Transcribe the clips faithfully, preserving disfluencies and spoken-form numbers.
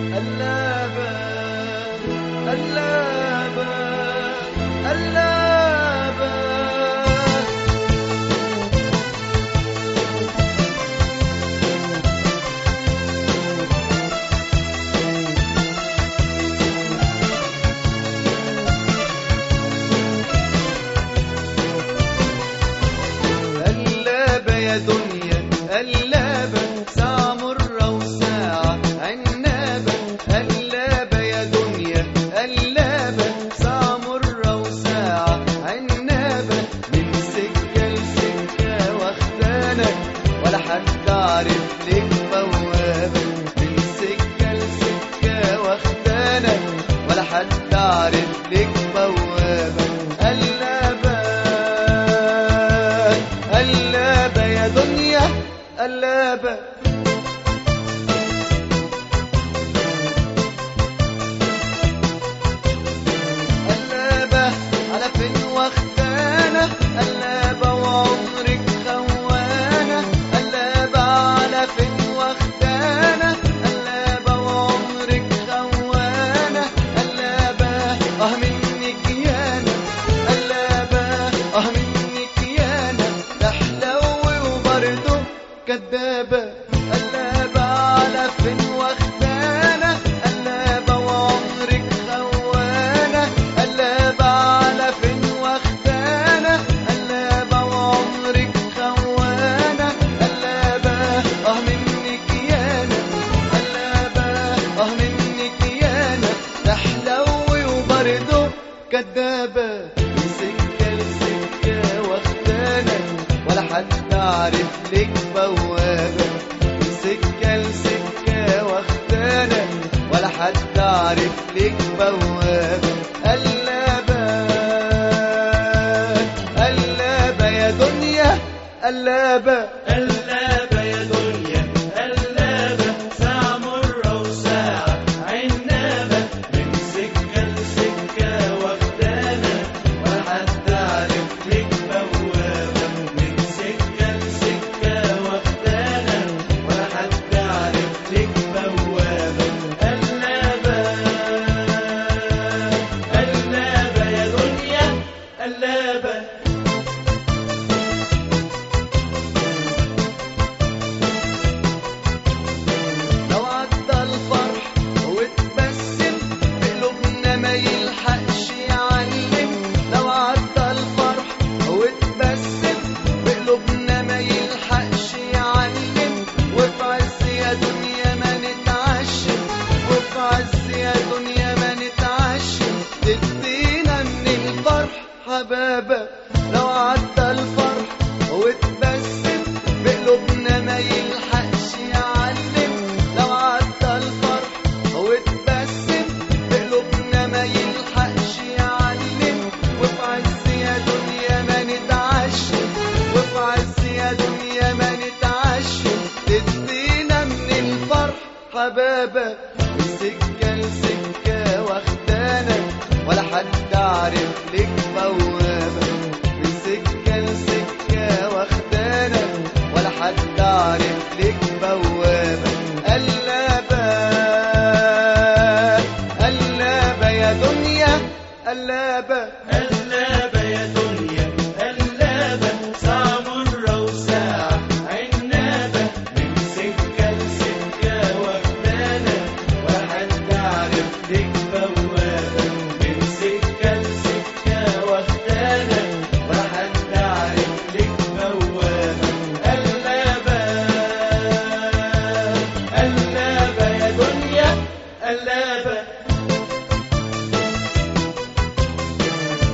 قلابة قلابة قلابة قلابة يا دنيا قلابة، ساعة مرة وساعة عنابة. قلابة يا دنيا قلابة، ساعة مرة وساعة عنابة. من سكة لسكة واخدانا ولا حد عارف ليه بوابة. من سكة لسكة واخدانا ولا حد عارف ليه بوابة. قلابة قلابة يا دنيا قلابة. قلابة على فين واخدانا، قلابة وعمرك خوانة. قلابة على فين واخدانا، قلابة وعمرك خوانة. قلابة اه منك يانا، قلابة اه منك يانا. تحلوي وبرضه كدابة. قلابة على فين واخدانا، قلابة وعمرك خوانة. قلابة على فين واخدانا، قلابة وعمرك خوانة. قلابة اه منك يانا، قلابة اه منك يانا. تحلوي وبرضه كدابة. من سكة لسكة واخدانا ولا حد عارف ليك بوابة. من سكة لسكة واخدانا ولا حد عارف ليك بوابة. قلابة قلابة يا دنيا قلابة. قلابة يا دنيا قلابة، ساعة مرة وساعة عنابة. من سكة لسكة واخدانا ولا حد عارف ليك بوابة. من سكة لسكة واخدانا ولا حد عارف ليك بوابة. قلابة قلابة يا دنيا قلابة. لو عدى الفرح واتبسم بقلوبنا ما يلحقش يعلم. لو عدى الفرح واتبسم بقلوبنا ما يلحقش يعلم. وفي عز يا دنيا ما نتعشم، وفي عز يا دنيا ما نتعشم. تدينا من الفرح حبابة. لو عدى الفرح واتبسم بقلوبنا ما يلحقش يعلم. لو عدى الفرح واتبسم بقلوبنا ما يلحقش يعلم. وفي عز يا دنيا ما نتعشم، وفي عز يا دنيا ما نتعشم. تدينا من الفرح حبابة. من سكة لسكة واخدانا ولا حد عارف ليك بوابة. من سكة لسكة واخدانا ولا حد عارف ليك بوابة. قلابة قلابة يا دنيا قلابة. قلابة يا دنيا قلابة، ساعة مرة وساعة عنابة. من سكة لسكة واخدانا ولا حد عارف ليك بوابة. من سكة لسكة واخدانا ولا حد عارف ليك بوابة. قلابة قلابة يا دنيا قلابة.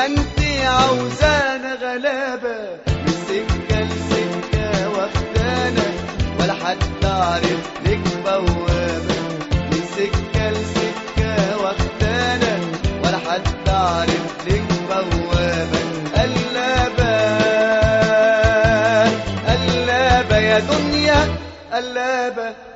ما انتي عاوزانا غلابة من سكة لسكة واخدانا ولا حد عارف لك بوابة من سكة لسكة واخدانا ولا حد عارف لك بوابة قلابة قلابة يا دنيا قلابة